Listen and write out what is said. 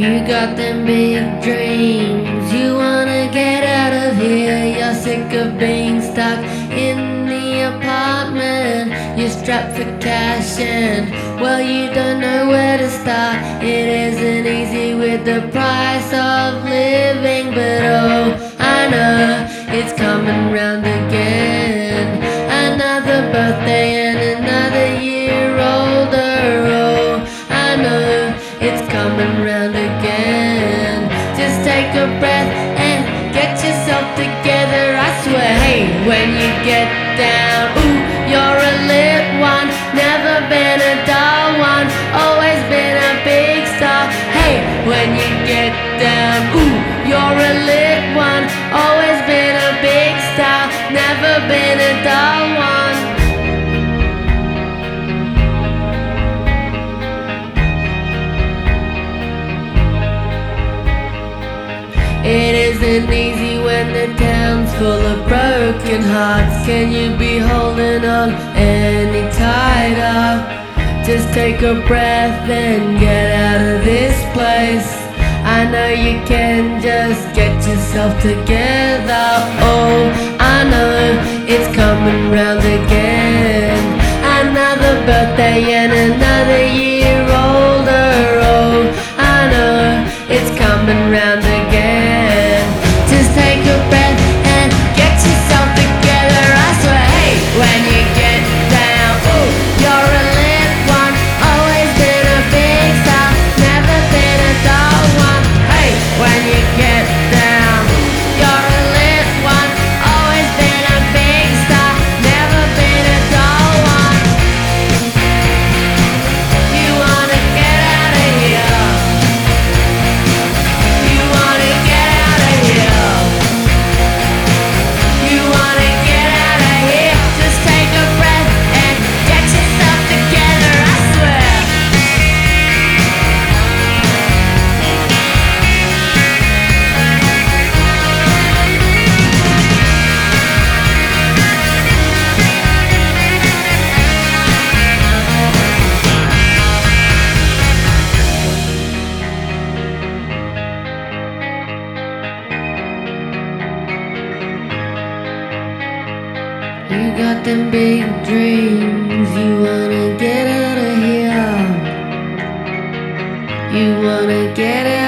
You got them big dreams, you wanna get out of here. You're sick of being stuck in the apartment. You're strapped for cash and, well, you don't know where to start. It isn't easy with the price of living, but oh, I know it's coming round again. Another birthday and another year older. Oh, I know it's coming round again. Just take a breath and get yourself together, I swear. Hey, when you get down, ooh, you're a lit one. Never been a dull one, always been a big star. Hey, when you get down, ooh, you're a lit one. Always been a big star, never been a dull one. It isn't easy when the town's full of broken hearts. Can you be holding on any tighter? Just take a breath and get out of this place. I know you can, just get yourself together. Oh, I know it's coming round again. Another birthday and another year older. Oh, I know it's coming round again. Just take a breath and get yourself together, I swear. Hey, when you get down, ooh, you're a lit one. Always been a big star, never been a dull one. Hey, when you get down, you're a lit one. Always been a big star, never been a dull one. You wanna get out of here. You wanna get out of here. You wanna get out of here. Just take a breath and get yourself together, I swear. You got them big dreams, you wanna get out of here. You wanna get out